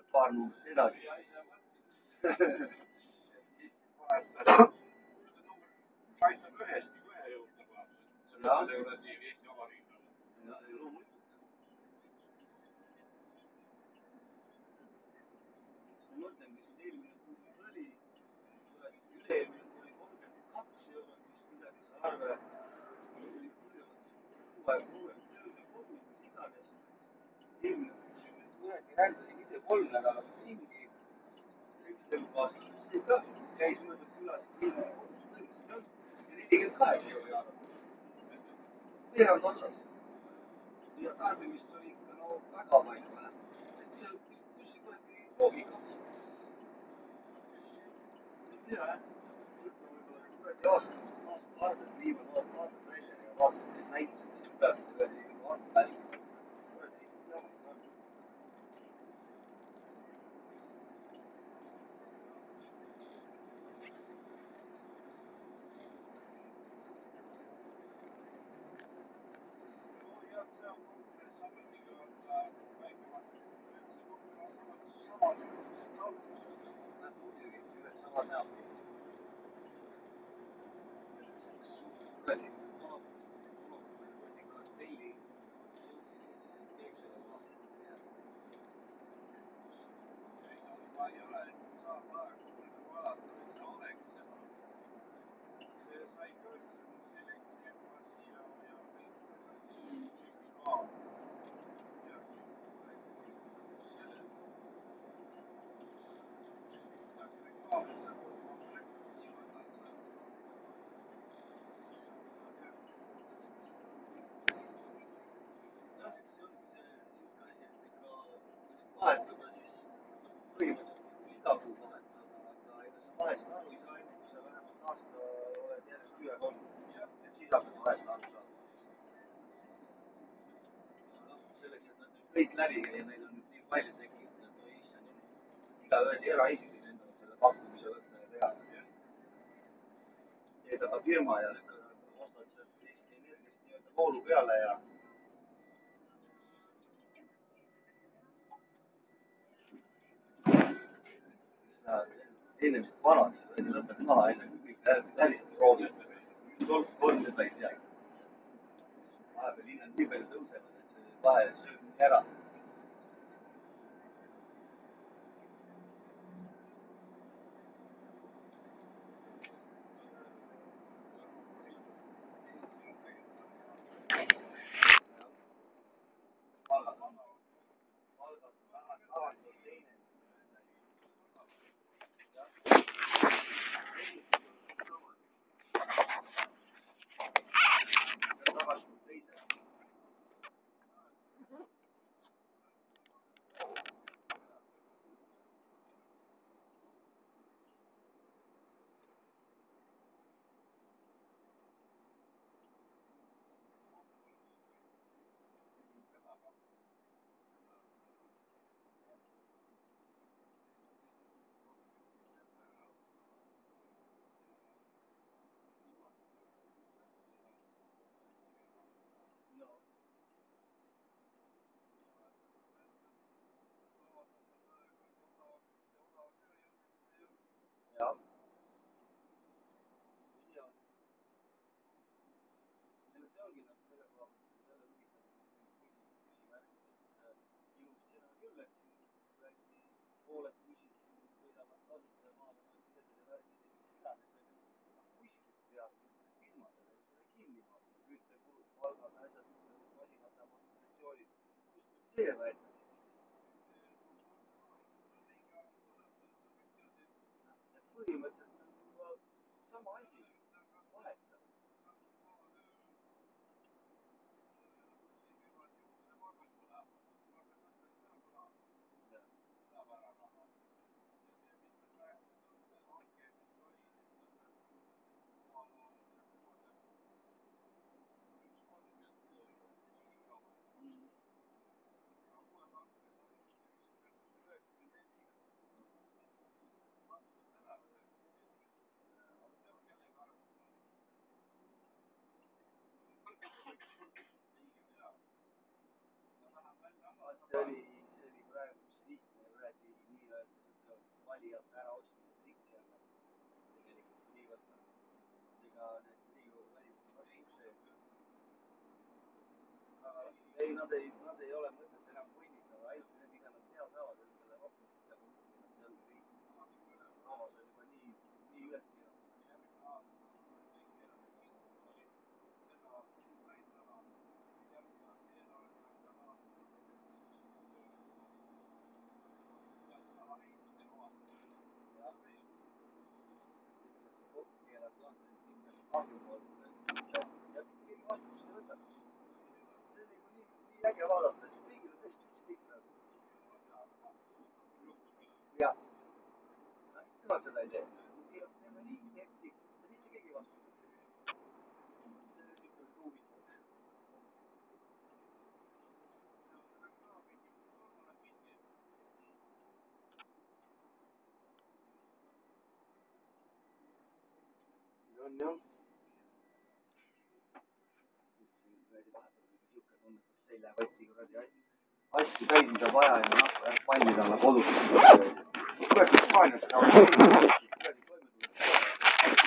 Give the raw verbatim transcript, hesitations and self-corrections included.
paar numbrit edasi. aitab ühest ühe juurde vaata. selle kuradi Eesti Vabariigile. ma mõtlen, mis siin eelmine kuu oli, üle-eelmine kuu oli kolmkümmend kaks eurot vist midagi, sa arve, oli kuu aega uuesti tööle kodus, mis iganes. Eelmine kuu siin kuidagi rändasin ise kolm nädalat ringi, üks tõmbas, see ka käis mööda külasid, eelmine kodus tõmbasin ja nelikümmend kaheksa euri arvab. veerand otsas. Ja tarbimist oli ikka no väga palju vähem. Kus see kuradi loogika on? Ei tea jah. Võtame võib-olla kuradi aasta, aasta arved, viime aasta arved välja ja vaatame need näitused, mis peale kuradi on päris. Kuradi jamad on. Vahetada siis põhimõtteliselt iga kuu vahetada, aga ega sa vahest aru ei saa, enne kui sa vähemalt aasta oled järjest ühe olnud, et siis hakkad vahest aru saama. Selleks, et nad nüüd kõik läbi käia, neil on nüüd nii palju tekkinud, et oi issand jumal, igaühes eraisikuid endale selle pakkumise võtta ja teha. Teed aga firma ja ostad sealt Eesti Energiast nii-öelda voolu peale ja inimesed vanad, lõped maha, enne kui kõik läbi proovib. kolm seda ei tea. Vahepeal hinnad nii palju tõusevad, et see vahe sööb nii ära. Jah. See ongi nagu selle koha pealt jälle huvitav küsimärk, et ilusti enam küll, et siin räägiti pooled bussid siin sõidavad tasuta ja maal on piletid ja värgid ja mis iganes, aga kuskilt peab firmadele ju selle kinni maksma, küttekulud, palgad, asjad, masinate amortisatsioonid, kust see võetakse siis? Põhimõtteliselt on sama asi, vahet seal. see oli, see oli praegu üks lihtne kuradi valijate äraostmised ikka jälle tegelikult nii võtta. Ega need Riigikogu valimised vastu see. Aga ei, nad ei, nad ei ole mõtet enam võnnitavad, ainult need, mida nad seal saavad, on selle rohkem seda muutida. See on kõik. Rahvas on juba nii, nii üles keeranud. Äge vaadata, et kõigil on tõesti üks kõik praegu. Jah. Nemad seda ei tee. Neil on nii tehti, ja mitte keegi vastu. See on ikka huvitav. On jah. Seljakoti kuradi asju täis, mida vaja ja noh, pallid alla kodus. Kuidas Hispaanias ka